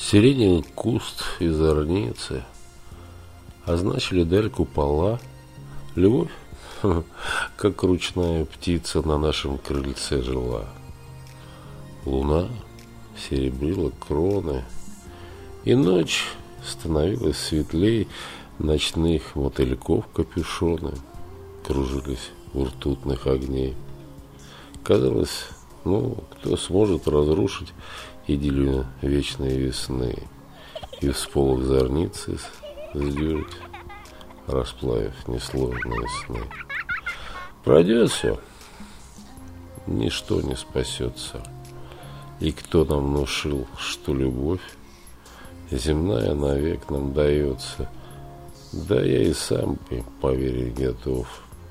Сиреневый куст и зорницы означили даль купола. Любовь, как ручная птица, на нашем крыльце жила. Луна серебрила кроны, и ночь становилась светлей. Ночных мотыльков капюшоны кружились у ртутных огней. Казалось, кто сможет разрушить идиллию вечной весны и всполох зорницы сдюжить, расплавив несложные сны. Пройдет все, ничто не спасется. И кто нам внушил, что любовь земная навек нам дается? Да я и сам поверить готов.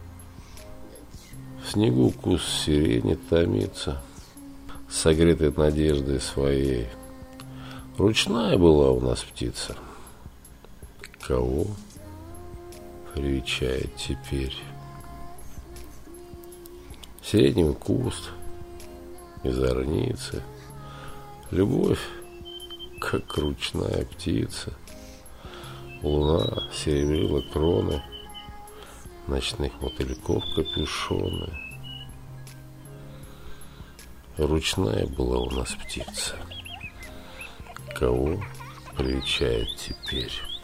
В снегу куст сирени томится, согретой надеждой своей. Ручная была у нас птица. Кого привечает теперь? Сиреневый куст и зорницы. Любовь, как ручная птица. Луна серебрила кроны ночных мотыльков капюшоны. Ручная была у нас птица. Кого привечает теперь?